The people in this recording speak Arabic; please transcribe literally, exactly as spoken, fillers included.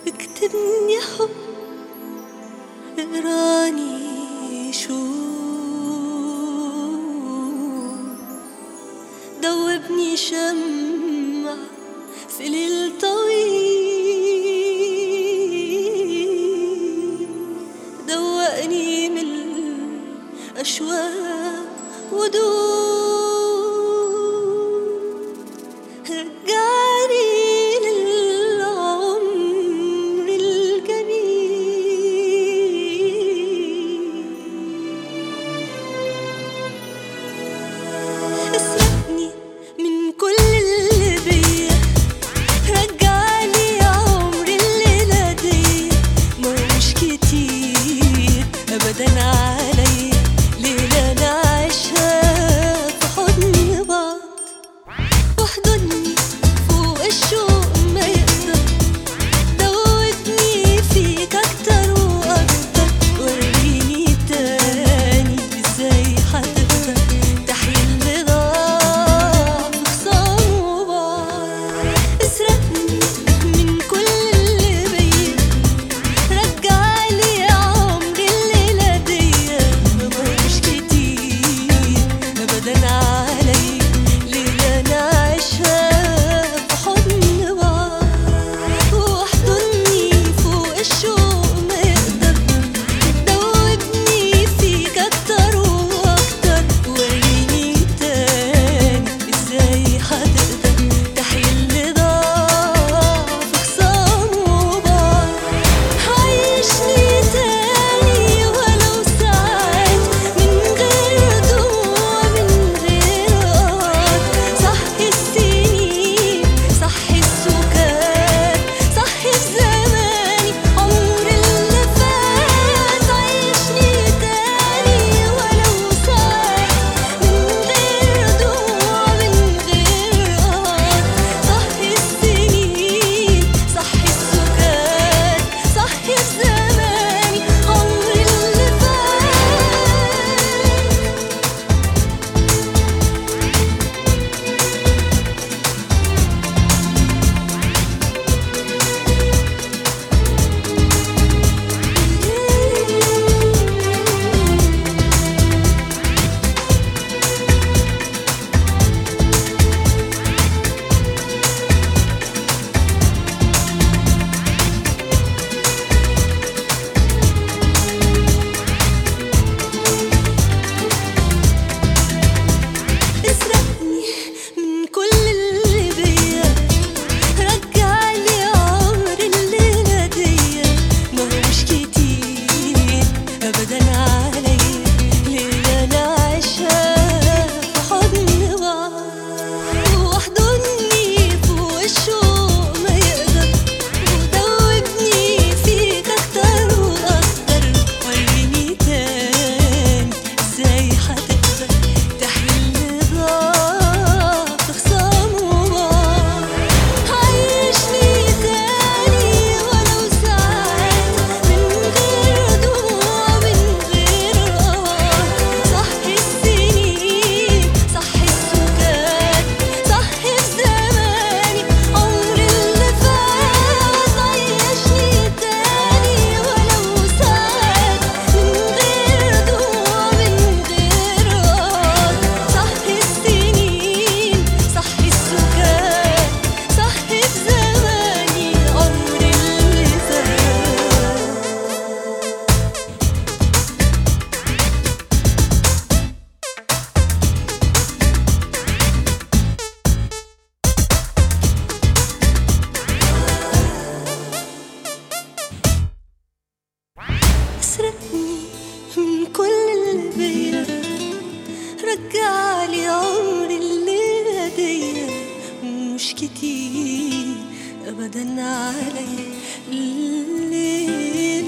اكتبني حب، اقراني شوق، دوبني شمع في ليل طويل، دوقني من الأشواق ودوب، رجعني للعمر الجميل، اسرقني من كل اللي بيا، رجعني عمري الليلة دي، ما مش كتير أبدا عليا ليلة نعيشها في حضن بعض، واحضني فوق الشوق ما يقدر، دوبني فيك أكتر وأكتر، وريني تاني ازاي هتقدر تحيي اللي ضاع في خصام وبعض، اسرقني من كل اللي بيا، رجعلي عمري الليلة دي، ما مش كتير أبدا عليا ليلة نعيشها في حضن بعض، واحضني فوق الشوق ما يقدر، دوبني فيك أكتر وأكتر، وريني تاني ازاي هتقدر تحيي اللي ضاع في خصام وبعض، عيشني تاني ولو ساعات من غير دموع من غير قهر، صحي السنين صحي السكات، صحي في زماني عمر اللي فات، عيشني تاني ولو ساعات من غير دموع من غير قهر، صحي السنين صحي السكات، صحي في زماني عمر اللي فات. اسرقني من كل اللي بيا، رجعلي عمري الليلة دي، ما مش كتير أبدا عليا ليلة نعيشها في حضن بعض، واحضني فوق الشوق ما يقدر، ودوبني فيك أكتر وأكتر، وريني تاني ازاي هتقدر تحيي اللي ضاع في خصام وبعض، عيشني تاني ولو ساعات من غير دموع من غير قهر، صحي السنين صحي السكات، صحي في زماني عمر اللي فات، عيشني تاني ولو ساعات من غير دموع من غير قهر، صحي السنين صحي السكات، صحي في زماني عمر اللي فات. اسرقني من كل اللي بيا، رجعلي عمري الليلة دي، مش كتير أبدا عليا الليلة